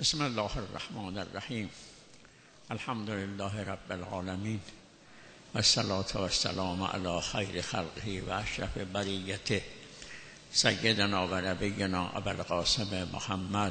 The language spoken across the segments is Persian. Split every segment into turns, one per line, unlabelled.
بسم الله الرحمن الرحیم. الحمد لله رب العالمین و الصلاة و السلام علی خیر خلقه و اشرف بریته سیدنا و نبینا ابوالقاسم محمد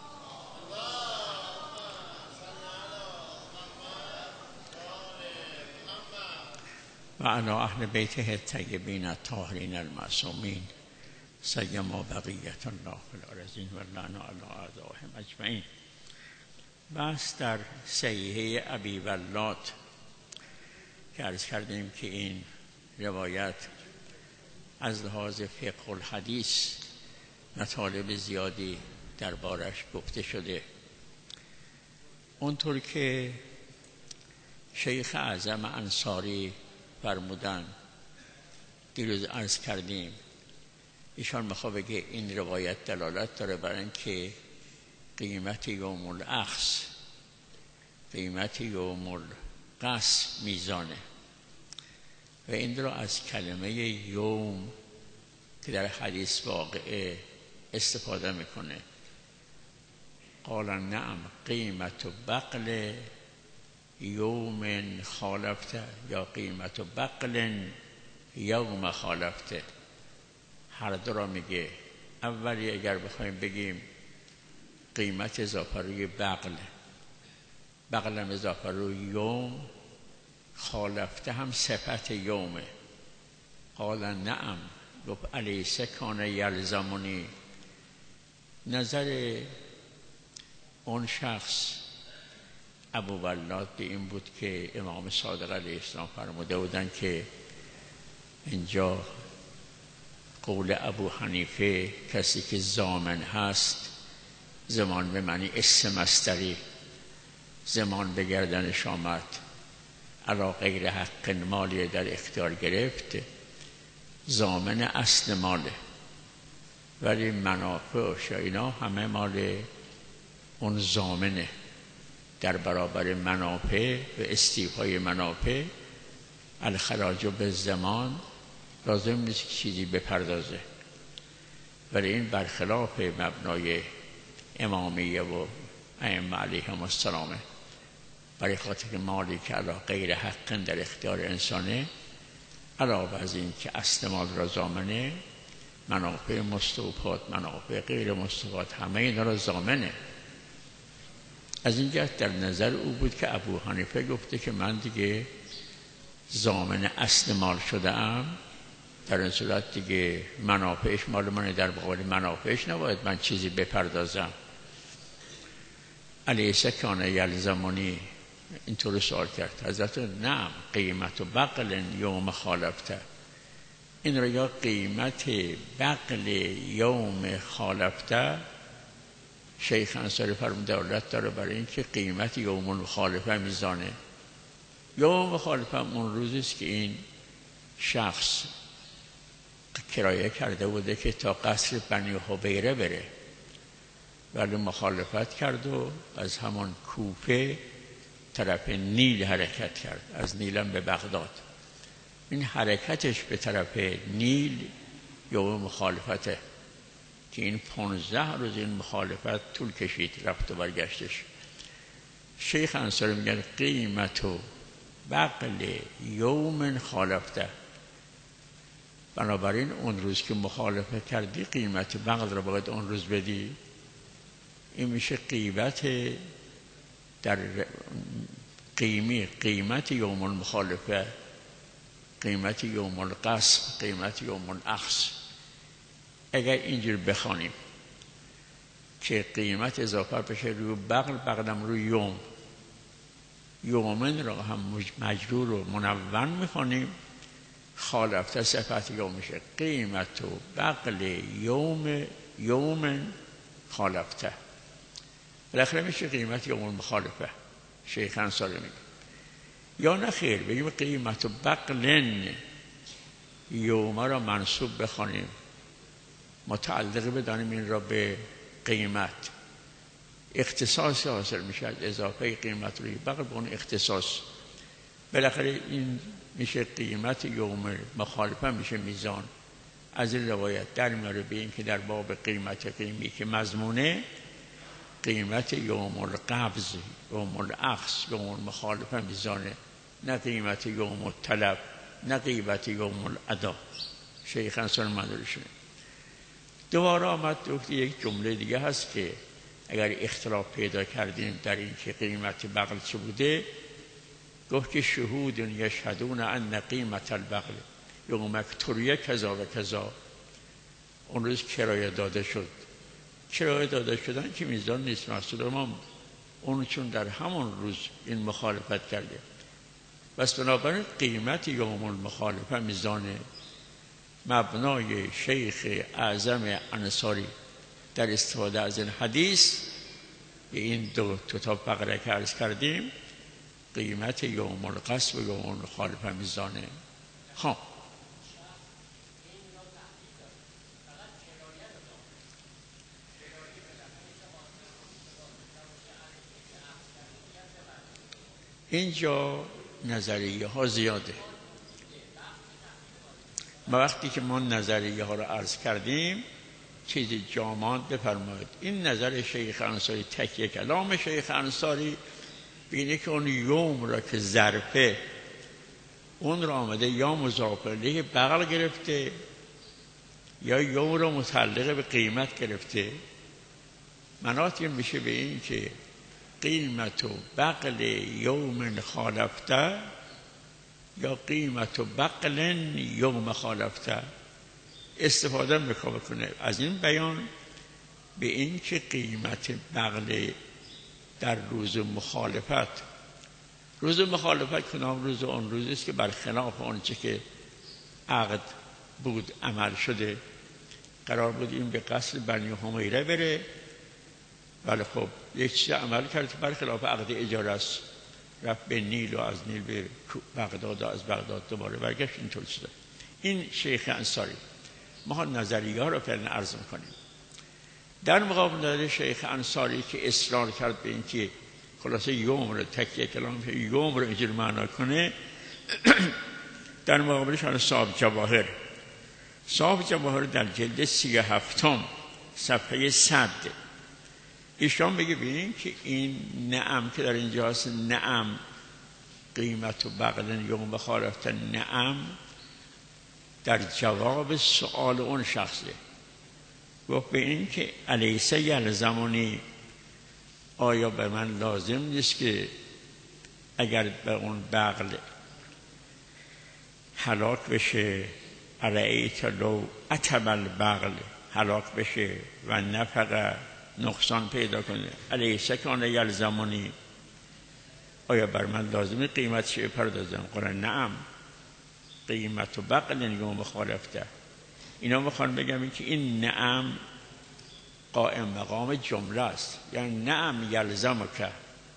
و علی اهل بیته الطیبین الطاهرین المعصومین سیما بقیت الله فی الارضین و اللعن علی اعدائهم اجمعین. بس در صحیحه ابی ولاد که عرض کردیم که این روایت از لحاظ فقه الحدیث مطالب زیادی دربارش گفته شده. اونطور که شیخ اعظم انصاری فرمودن، دیروز عرض کردیم، ایشان میخواد بگه این روایت دلالت داره بر اینکه قیمت یوم الاخذ، قیمت یوم القصد میزانه و این رو از کلمه یوم که در حدیث واقعه استفاده میکنه. قال نعم قیمت بقل یوم خالفته یا قیمت بقل یوم خالفته، هر دو را میگه. اولی اگر بخوایم بگیم قیمت اضافه روی بقل هم اضافه روی یوم، خالفته هم صفت یومه. قال نعم، گفت الیس کان یلزمونی. نظر اون شخص ابو ولاد به این بود که امام صادق علیه السلام فرموده بودن که اینجا قول ابو حنیفه کسی که ضامن هست، زمان به معنی اسم مصدری، زمان به گردنش آمد، علی غیر حق مالی در اختیار گرفت، ضامن اصل ماله، ولی منافع و اینا همه مال اون ضامنه. در برابر منافع و استیفای منافع الخراج به زمان لازم نیست که چیزی بپردازه، ولی این برخلاف مبنای امامیه و ائمه علیهم السلام. برای خاطر که مالی که علی غیر حق در اختیار انسانه، علاوه از این که اصل مال را ضامنه، منافع مستوفات، منافع غیر مستوفات، همه اینا را ضامنه. از این جهت در نظر او بود که ابو حنیفه گفته که من دیگه ضامن اصل مال شده ام، در این صورت دیگه منافعش مال منه، در مقابل منافعش نباید من چیزی بپردازم. الیس کان یلزمونی، اینطور سوال کرد حضرت. نعم قیمت بقل یوم خالفته، این را یا قیمت بقل یوم خالفته، شیخ انصاری فرمود دلالت داره برای این که قیمت یوم مخالفه میزانه. یوم مخالفه اون روزی است که این شخص کرایه کرده بوده که تا قصر بنی حبیره بره، ولی مخالفت کرد و از همان کوفه طرف نیل حرکت کرد، از نیلم به بغداد. این حرکتش به طرف نیل یوم مخالفته که این 15 روز این مخالفت طول کشید، رفت و برگشتش. شیخ انصاری میگن قیمت و بقل یوم خالفته، بنابراین اون روز که مخالفت کردی قیمت بقل را باید اون روز بدی. این میشه قیمت در قیمت یوم المخالفه، قیمت یوم القصد، قیمت یوم الاخذ. اگر اینجور بخوانیم که قیمت اضافه بشه روی بقلم روی یومن را هم مجرور و منون میخوانیم، خالفته صفت یوم میشه قیمت و بقل یوم خالفته، بالاخره میشه قیمت یوم المخالفه. شیخ انصاری میگه یا نه خیر، بگیم قیمت و بقلن یوم را منصوب بخوانیم، متعلق بدانیم این را به قیمت، اختصاص حاصل میشه از اضافه قیمت روی بقل به اون اختصاص. بالاخره این میشه قیمت یوم مخالفه، میشه میزان. از این روایت در میاره به این که در باب قیمت قیمی که مضمونه قیمت یوم القبض، یوم الاخذ، یوم المخالفه میزانه، نه قیمت یوم الطلب، نه قیمت یوم الادا. شیخ انصاری منظورشونه. دوباره آمد گفت یک جمله دیگه هست که اگر اختلاف پیدا کردیم در این که قیمت بغل چه بوده، گفت که شهود یشهدون ان قیمت البغل یوم اکتوریه کذا و کذا. اون روز کرایه داده شد. کرایه داده شدن که میزان نیست، مسئول ما اون چون در همون روز این مخالفت کرده. بس بنابراین قیمت یوم المخالفه میزان مبنای شیخ اعظم انصاری در استفاده از این حدیث به این دو تا فقره که عرض کردیم، قیمت یوم القصب و یوم المخالفه میزانه. خب اینجا نظریه ها زیاده. ما وقتی که ما نظریه ها رو عرض کردیم چیزی جامعات بفرمایید. این نظر شیخ انصاری تکیه کلام شیخ انصاری بینه که اون یوم را که ظرفه اون را آمده یا مضاف الیه بغل گرفته یا یوم را متعلق به قیمت گرفته. مناط این میشه به این که قیمت و بغل یوم خالفته یا قیمت و بغل یوم خالفته استفاده میکنه از این بیان به این که قیمت بغل در روز مخالفت، روز مخالفت کنام روز اون روزی است که برخلاف آنچه که عقد بود عمل شده. قرار بود این به قصد بنی حمیره بره، ولی خب یک چیز عمل کرد که برخلاف عقد اجاره است، رفت به نیل و از نیل به بغداد و از بغداد دوباره برگشت. اینطور شده. این شیخ انصاری. ما نظریه ها رو فعلا عرض میکنیم. در مقابل نظر شیخ انصاری که اصرار کرد به اینکه خلاصه یوم رو تکیه کلام یوم رو اینجور معنا کنه، در مقابلش صاحب جواهر. صاحب جواهر در جلد 37 صفحه 100 ایشان بگه ببینیم که این نعم که در اینجا هست، نعم قیمت و بغل یوم بخالفت، نعم در جواب سؤال اون شخصه. گفت به این که الیسه یلزمانی، آیا به من لازم نیست که اگر به اون بغل هلاک بشه، ارائیت لو اتب البغل هلاک بشه و نفقه نقصان پیدا کنه، الیسه کان یلزمانی، آیا بر من لازمه قیمت چه پردازم؟ قرآن نعم قیمت و بغل یوم مخالفته. اینا میخوان بگم این که این نعم قائم مقام جمله است، یعنی نعم یلزمک،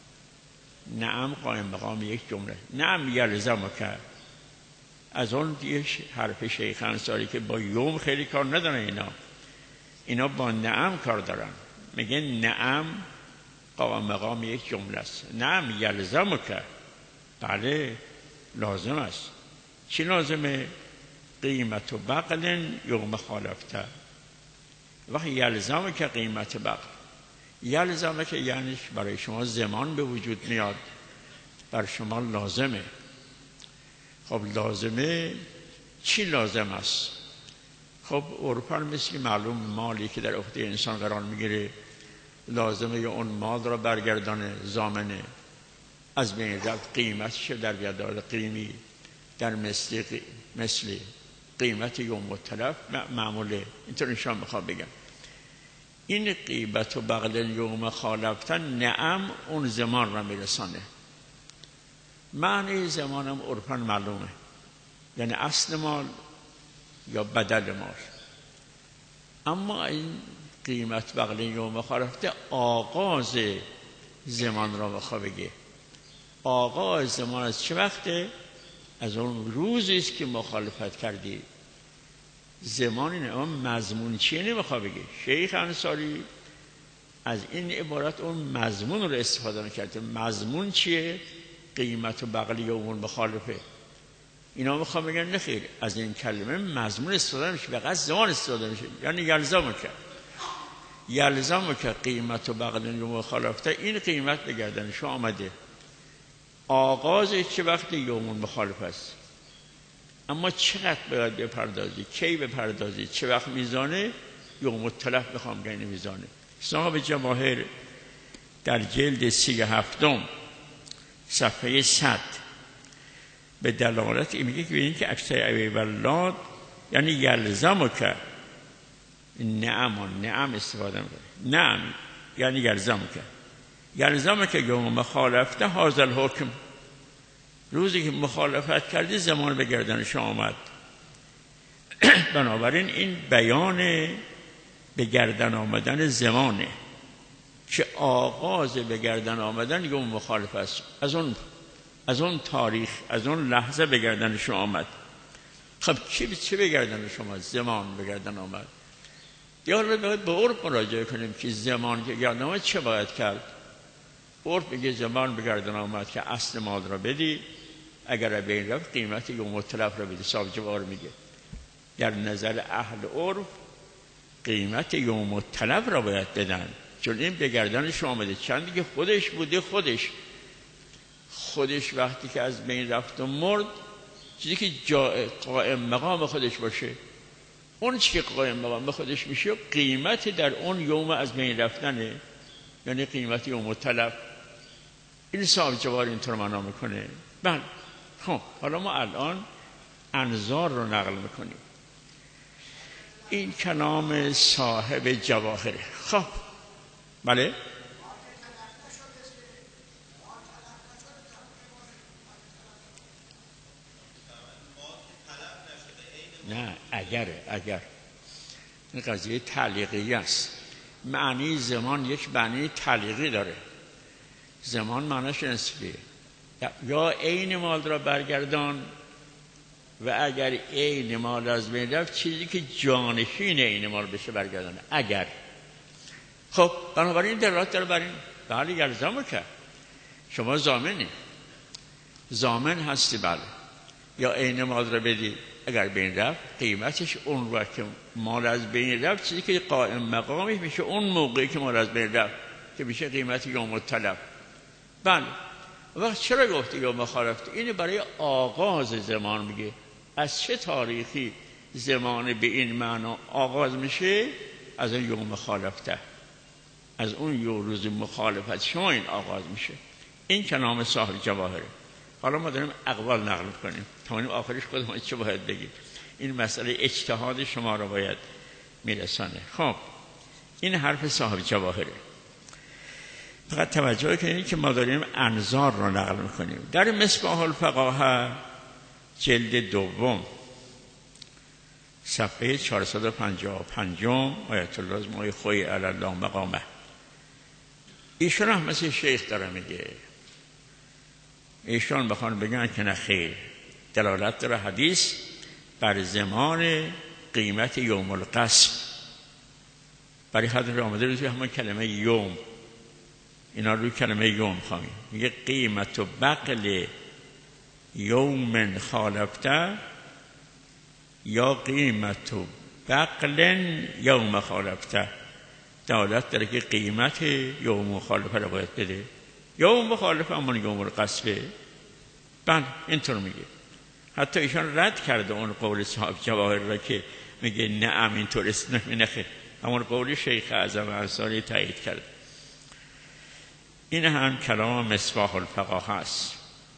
نعم قائم مقام یک جمله. نعم یلزمک از اون دیگه حرف شیخ انصاری که با یوم خیلی کار ندارن، اینا با نعم کار دارن. میگه نعم قائم مقام یک جمله است. نعم یلزمک، بله لازم است. چی لازمه؟ قیمت و بغل یوم خالفته. وقتی یلزمه که قیمت بغل، یلزمه که یعنی برای شما زمان به وجود میاد، بر شما لازمه. خب لازمه چی لازم است؟ خب عرفاً مثل معلوم مالی که در عهده انسان قرار میگیره لازمه اون مال را برگردانه، ضامنه، از بین رفت قیمتش در بیاد قیمی در مثل قیمت یوم التلف معموله. اینطور نشان میخوام بگم این قیمت و بغل یوم خالفتن نعم اون زمان را میرسانه. معنی زمانم عرفاً معلومه، یعنی اصل مال یا بدل مال. اما این قیمت بغل یوم خالفته آغاز زمان را بخواه بگه. آغاز زمان از چه وقته؟ از اون روزی است که مخالفت کردی. زمان اینه، اما مضمون چیه نمیخواه بگه. شیخ انصاری از این عبارت اون مضمون رو استفاده نکرده. مضمون چیه؟ قیمت و بغل یوم مخالفه. اینا میخوام بگن نخیر، از این کلمه مضمون استفاده میشه، به قصد زمان استفاده میشه، یعنی یلزم کرد. یلزم که قیمت و بغل یوم مخالفته، این قیمت به گردن شما آمده. آغاز چه وقت یوم مخالف است، اما چقدر باید بپردازی، کی بپردازی، چه وقت میزانه، یوم التلف میخوام گنی میزانه. صاحب جواهر در جلد 37 صفحه 100 به دلالت این میگه که ببینید که اکثر ابیولاد یعنی یلزم که نعم استفاده میکنه. نعم یعنی یلزم که یوم مخالفته هذا الحکم، روزی که مخالفت کردی زمان به گردنش آمد. بنابراین این بیان به گردن آمدن زمانه که آغاز به گردن آمدن یوم مخالف است. از اون تاریخ، از اون لحظه به گردنش آمد. خب چه به گردن شما؟ زمان به گردن آمد. یا باید به عرف مراجعه کنیم که زمان که گردن آمد چه باید کرد؟ عرف بگه زمان به گردن آمد که اصل مال را بدی، اگر به این رفت قیمت یوم التلف را بدی. صاحب جواهر میگه در نظر اهل عرف قیمت یوم التلف را باید بدن، چون این به گردنش آمده. چندی که خودش بوده، خودش وقتی که از بین رفت و مرد، چیزی که قائم مقام خودش باشه، اون چیزی که قائم مقام خودش میشه قیمت در اون یوم از بین رفتنه، یعنی قیمت یوم التلف. این صاحب جواهر اینطور معنا میکنه. بله. خب حالا ما الان انظار رو نقل میکنیم. این کلام صاحب جواهره. خب بله، نه اگر این قضیه تعلیقی است. معنی زمان یک معنی تعلیقی داره. زمان معنیش نسبیه. یا عین مال را برگردان، و اگر عین مال از بین رفت چیزی که جانشین عین مال بشه برگردانه. اگر خب بنابراین دلالت داره بر این. بله یلزم که شما ضامن هستی. بله، یا عین مال را بدی، اگر بین رفت قیمتش اون وقت که مال از بین رفت چیزی که قائم مقامی میشه اون موقعی که مال از بین رفت که میشه قیمت یوم التلف. بله. وقت چرا گفته یوم مخالفت؟ اینه برای آغاز زمان میگه. از چه تاریخی زمان به این معنا آغاز میشه؟ از اون یوم مخالفته، از اون روز مخالفت شما این آغاز میشه. این کلام صاحب جواهره. حالا ما داریم اقوال نقل کنیم تا این آخرش خودمون چه باید بگیم. این مسئله اجتهاد شما را باید میرسانه. خب این حرف صاحب جواهره. فقط توجه کنید که ما داریم انظار را نقل میکنیم. در مصباح الفقاهه جلد 2 صفحه 455 آیت الله مای خوی علی الله مقامه، ایشون هم مثل شیخ داره میگه. ایشون بخوان بگن که نه خیر، دلالت داره حدیث بر زمان قیمت یوم القسم. برای حضرت آمده روی همون کلمه یوم، اینا روی کلمه یوم خواهیم. میگه قیمت و بقل یوم خالفته یا قیمت و بقل یوم خالفته. دلالت داره که قیمت یوم مخالفه رو باید بده. یوم مخالفه همون یوم القسمه. بله اینطور میگه. حتی ایشان رد کرده اون قول صاحب جواهر را که میگه نعم اینطور است. نخیر، همون قول شیخ اعظم انصاری تایید کرده. این هم کلام مصباح الفقاهه است.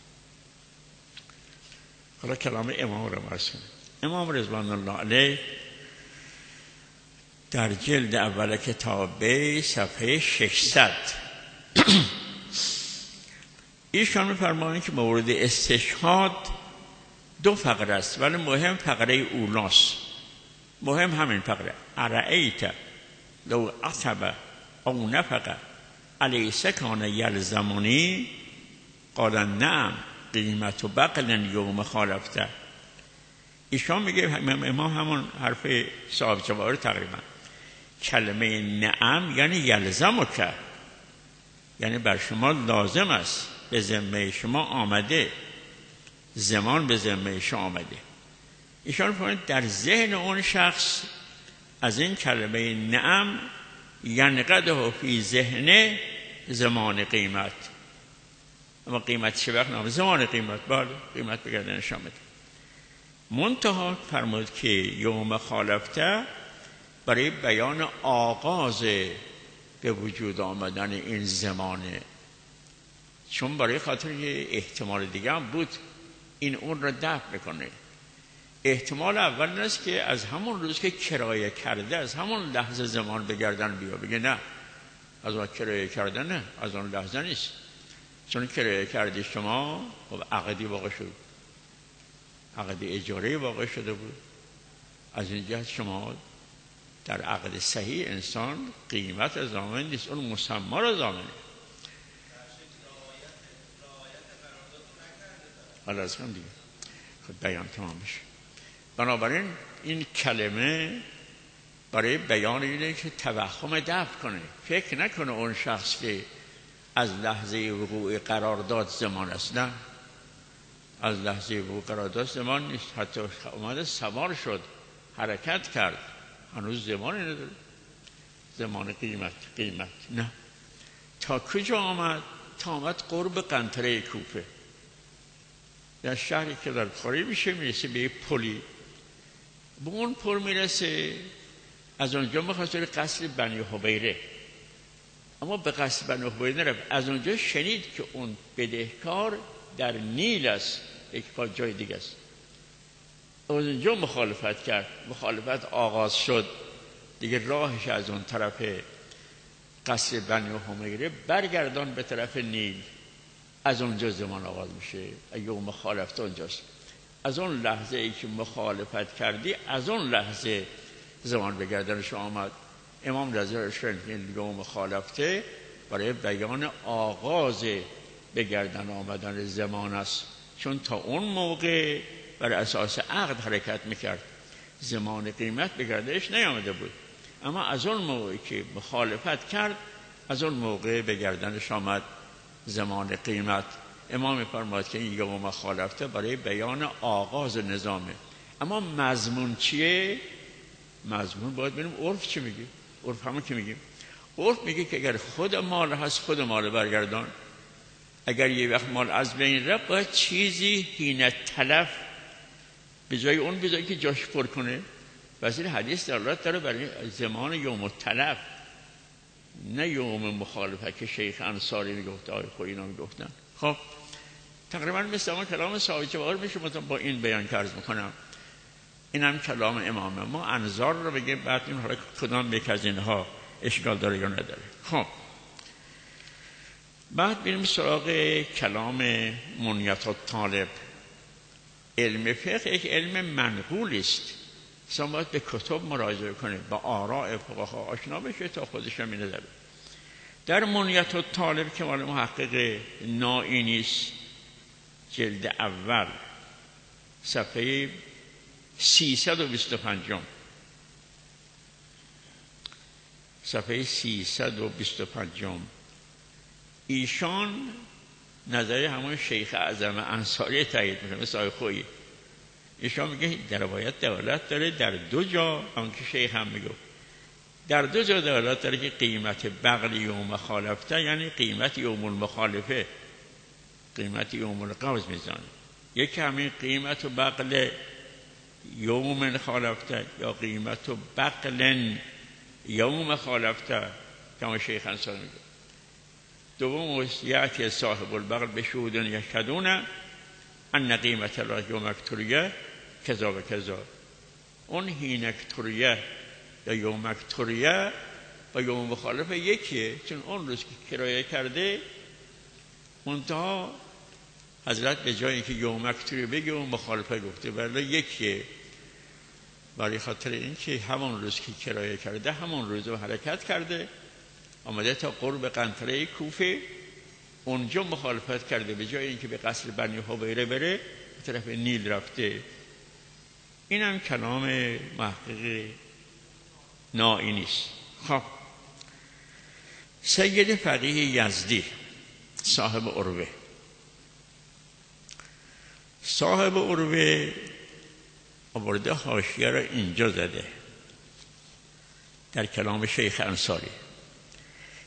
حالا کلام امام را مرسیم. امام رضوان الله علیه در جلد اول کتاب صفحه 600 ایشان می‌فرمایند که مورد استشهاد 2 فقره است، ولی مهم فقره اولاست. مهم همین فقره. ارأیت لو عصب او نفقه الیس کان یلزمونی قال نعم قیمت و بقل یوم خالفته. ایشان میگه امام همون حرف صاحب جواهر تقریبا. کلمه نعم یعنی یلزم که، یعنی بر شما لازم است، به ذمه شما آمده، زمان به ذمه شما آمده. ایشان فرمودند در ذهن اون شخص از این کلمه نعم ینقده فی ذهنه زمان قیمت. اما قیمت چه وقت نام زمان قیمت، بله قیمت به گردنش آمده. منتها فرمود که یوم خالفته برای بیان آغاز به وجود آمدن این زمانه، چون برای خاطر یه احتمال دیگه هم بود این اون را دفع میکنه. احتمال اول این است که از همون روز که کرایه کرده از همون لحظه زمان به گردن بیا، بگه نه از اون کرایه کرده، نه از اون لحظه نیست، چون کرایه کردی شما خب عقدی واقع شد، عقد اجاره واقع شده بود. از این جهت شما در عقد صحیح انسان قیمت از آمن نیست، اون مسمى را زامنه. حالا از هم دیگه خب بیان تمام بشه. بنابراین این کلمه برای بیان اینه که توهم دفع کنه، فکر نکنه اون شخص که از لحظه وقوع قرارداد زمان است، نه از لحظه وقوع قرارداد زمان نیست. حتی اومده سوار شد حرکت کرد هنوز زمانی نداره، زمان قیمت نه. تا کجا آمد؟ تا آمد قرب قنطره کوفه، در شهری که در کاری میشه، میرسه به یک پلی، به اون پل میرسه، از اونجا میخواست بره قصر بنی حبیره، اما به قصر بنی حبیره نرفت. از اونجا شنید که اون بدهکار در نیل است، یک پا جای دیگه است. از اونجا مخالفت کرد، مخالفت آغاز شد دیگه، راهش از اون طرف قصر بنی حبیره برگردان به طرف نیل، از اونجا زمان آغاز میشه. یوم مخالفت اونجاست. از اون لحظه ای که مخالفت کردی از اون لحظه زمان به گردنش آمد. امام رضی الله عنه یوم مخالفته برای بیان آغاز به گردن آمدن زمان است، چون تا اون موقع بر اساس عقد حرکت میکرد، زمان قیمت به گردنش نیامده بود. اما از اون موقعی که مخالفت کرد از اون موقع به گردنش آمد زمان قیمت. امام فرمود که این یوم مخالفته برای بیان آغاز نظامه. اما مضمون چیه؟ مضمون باید ببینیم عرف چی میگه. عرف همون که میگیم، عرف میگه که اگر خود مال هست خود مال برگردان، اگر یه وقت مال از بین رفت باید چیزی حین تلف به جای اون بذاری که جاش پر کنه. پس این حدیث دلالت داره برای زمان یوم التلف، نه یوم مخالفت که شیخ انصاری میگفته، آقای خویی اینا میگفتن. خب تقریبا مثل اون کلام صاحب جواهر میشه با این بیان که عرض میکنم. این هم کلام امامه. ما انظار رو بگیم بعد این حالا کدام یک از اینها اشکال داره یا نداره. خب بعد بریم سراغ کلام منیت الطالب. علم فقه یک علم منقول است، انسان باید به کتب مراجعه کنه، با آراء فقها آشنا بشه تا خودش هم اینه داره. در منیت الطالب که مال محقق نائینی است، جلد اول صفحه 325 صفحه 325 ایشان نظر همون شیخ اعظم انصاری تایید میکنه، مثل آقای خویی. ایشان میگه در روایت دلالت داره در دو جا، همون که شیخ هم میگه در دو جا دلالت داره که قیمت بغل یوم مخالفته یعنی قیمت یوم المخالفه، قیمت یوم القوز میزانه. یکی همین قیمت بغل یوم مخالفته یا قیمت بغل یوم مخالفته که همون شیخ انصاری میگه. دوم یأتی صاحب البغل به شهود یشهدون ان قیمت الله یوم اکتوریه کذا و کذا. اون حین اکتوریه یا یوم اکتوریه با یوم مخالفه یکیه، چون اون روز که کرایه کرده منتها حضرت به جایی که یوم اکتوریه بگه یوم مخالفه گفته، ولی یکیه. برای خاطر این که همون روز که کرایه کرده همون روز رو حرکت کرده، آمده تا قرب قنطره کوفه، اونجا مخالفت کرده، به جای اینکه به قصر بنی حبیره بره به طرف نیل رفته. این هم کلام محقق نائینی است. خب سید فقیه یزدی صاحب عروه، صاحب عروه آورده حاشیه را اینجا زده در کلام شیخ انصاری.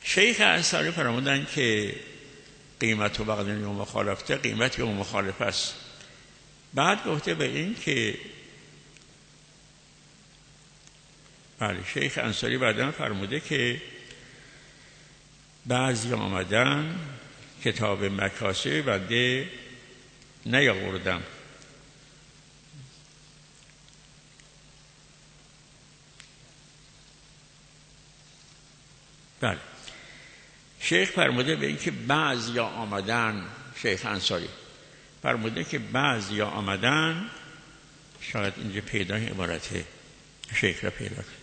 شیخ انصاری فرمودن که قیمت و بغض و مخالفت قیمت و مخالف است. بعد گفته به این که بله شیخ انصاری بعداً فرموده که بعضی آمدن کتاب مکاسب بنده نیاوردم. بله شیخ فرموده به این که بعضی آمدن، شیخ انصاری فرموده که بعضی آمدن، شاید اینجا پیدا عبارت شیخ را پیدا کنه.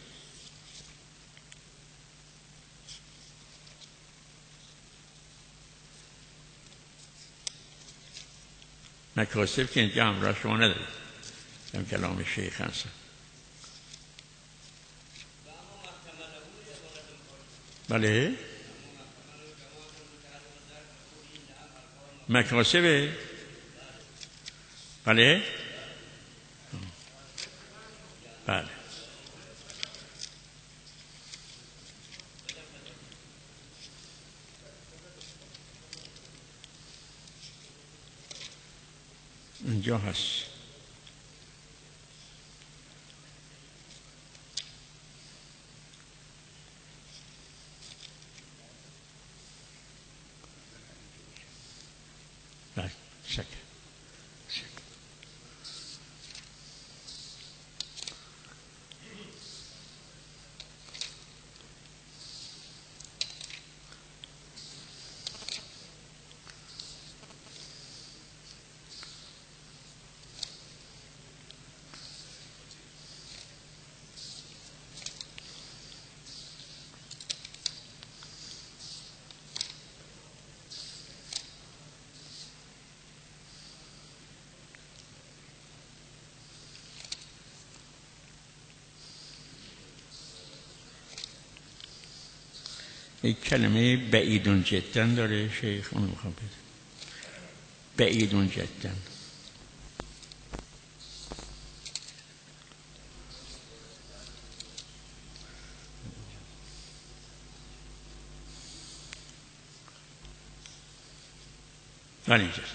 مکاسب که اینجا همراه شما ندارید، هم کلام شیخ انصاری. بله مکاسبه. بله بله اینجا هست. بله شکر یک کلمه بعیدون جدا داره شیخ، اون میخوام بده. بعیدون جدا ولی اینجاست.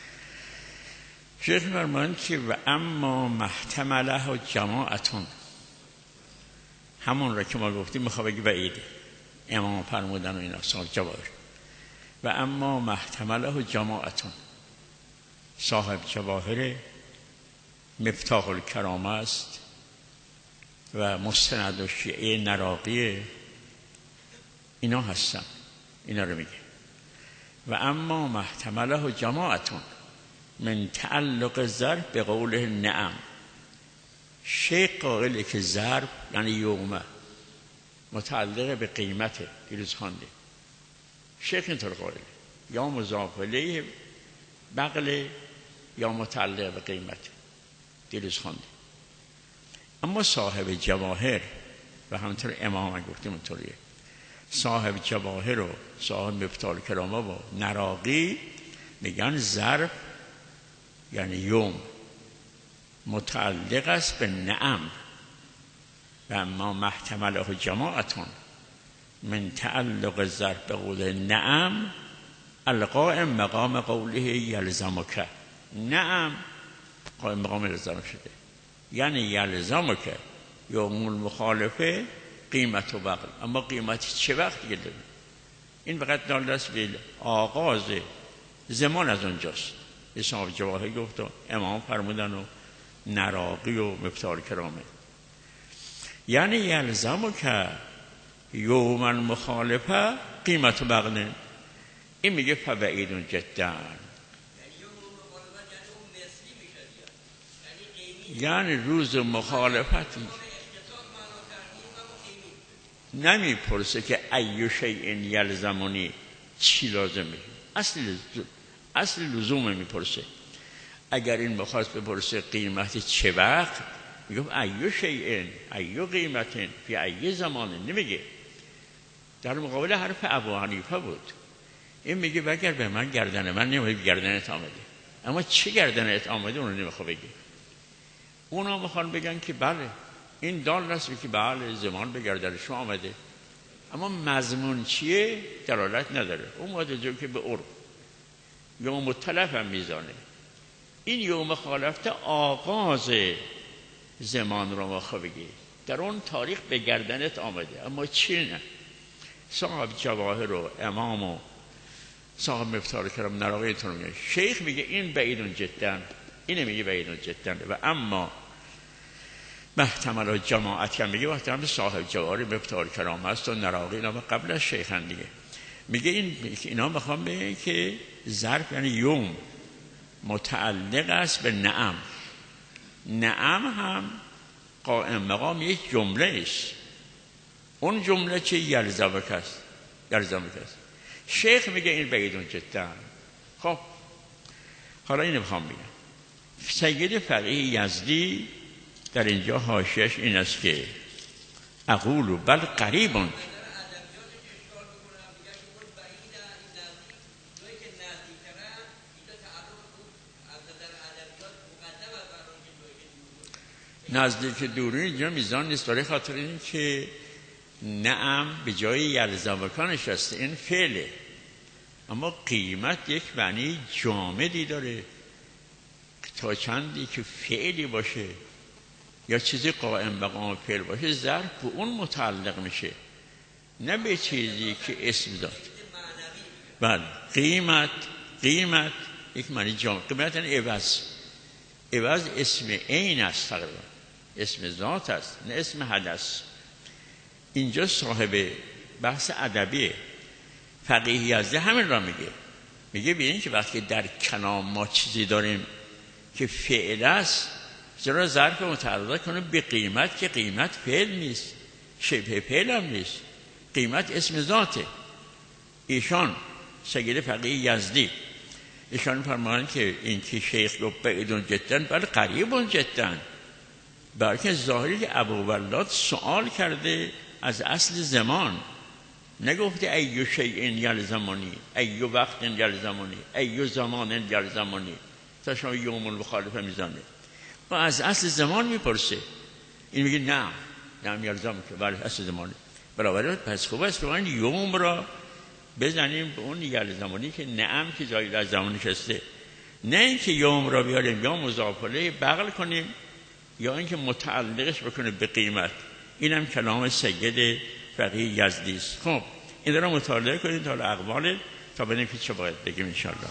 شیخ فرمایند که و اما محتمله و جماعتون، همون را که ما گفتیم میخواه بگی بعیده، امام فرمودن و این اصحاب جواهر. و اما محتمله و جماعتون، صاحب جواهر مفتاح الکرامه است و مستند و شیعه نراقیه، اینا هستن، اینا رو میگه. و اما محتمله و جماعتون من تعلق ظرف به قوله نعم. شیخ قائله که ظرف یعنی یومه متعلق به قیمته، دیروز خوانده شیخ اینطور قائله، یا مضاف الیه بغل یا متعلق به قیمته، دیروز خوانده. اما صاحب جواهر و همینطور امام گفتیم اونطوریه، صاحب جواهر و صاحب مفتاح الکرامه و نراقی میگن ظرف یعنی یوم متعلق است به نعم. و اما محتمله جماعتون من تعلق ظرف به قول نعم القائم مقام قوله یلزمک. نعم قائم مقام یلزمک شده، یعنی یلزمک یوم المخالفه قیمت و بغل. اما قیمت چه وقت دیگه داریم؟ این فقط دال است به آغاز زمان، از اونجاست. صاحب جواهر گفت و امام فرمودن و نراقی و مفتاح الکرامه، یعنی یلزمو که یوم المخالفه قیمت و بغل. این میگه فبعیدون جدا، یعنی روز مخالفت نمیپرسه که ای شیء یلزمونی، چی لازمه، اصل لزوم میپرسه. اگر این بخواست بپرسه قیمت چه وقت، میگه ای شیء ای قیمت فی ای زمان، نمیگه. در مقابل حرف ابو حنیفه بود. این میگه اگر به من گردن من نمیگه گردنت آمده، اما چه گردنت آمده اونو نمیخواد بگه. اونا میخوان بگن که بله این دال است که بله زمان به گردن شما آمده، اما مضمون چیه دلالت نداره. اون مادجو که به عرف یوم تلف هم میزانه. این یوم خالفته آغاز زمان رو ما بگی در اون تاریخ به گردنت آمده، اما چی نه. صاحب جواهر و امام و صاحب مفتاح کرام نراقی اینطور میگه. شیخ میگه این بعیدون جدا، اینه میگه بعیدون جدا. و اما محتمل و جماعت هم میگه وقتی صاحب جواهر مفتاح کرام هست و نراقی اینا قبل از شیخ هم دیگه. میگه اینا میخوام بگه که ظرف یعنی یوم متعلق است به نعم. نعم هم قائم مقام یک جمله است. اون جمله چه یلزمک است. شیخ میگه این بعیدون جدا. خب حالا اینو میخوام بگم. سید فقیه یزدی در اینجا حاشیه‌اش این است که اقول بل قریبون. نزدیک دوری اینجا میزان نیست، برای خاطر این که نعم به جای یلزمکانش هست، این فعله. اما قیمت یک معنی جامدی داره، تا چندی که فعلی باشه یا چیزی قائم مقام فعل باشه ظرف به اون متعلق میشه، نه به چیزی که اسم داد. بله قیمت یک معنی جامد. قیمت یعنی عوض اسم عین است، تقریبا اسم ذات است نه اسم حدث. اینجا صاحب بحث ادبیه فقیه یزدی همین را میگه ببینید که وقتی در کلام ما چیزی داریم که فعل است، چرا ظرف متعلق کنه به قیمت که قیمت فعل نیست، شبه فعل هم نیست، قیمت اسم ذاته. ایشان سید فقیه یزدی ایشان فرمان که این که شیخ رو بعیدون جدا بل قریبون جدا، بلکه ظاهری که ابوالولاد سوال کرده از اصل زمان، نگفته ایو شیء یلزمانی، ایو وقت یلزمانی، ایو زمان یلزمانی، تا شما یوم المخالفه میزنه و از اصل زمان میپرسه. این میگه نه یلزم که بله اصل زمانه. برابر پس خوب است که این یوم را بزنیم به اون یلزمانی که نعم که جایی از زمان نشسته، نه اینکه یوم را بیاریم یا مضاف الیه بغل کنیم یا اینکه متعلقش بکنه به قیمت. اینم کلام سید فقیه یزدی است. خب این را مطالعه کنید تا اقوال تا ببینیم که چه باید بگیم ان شاء الله.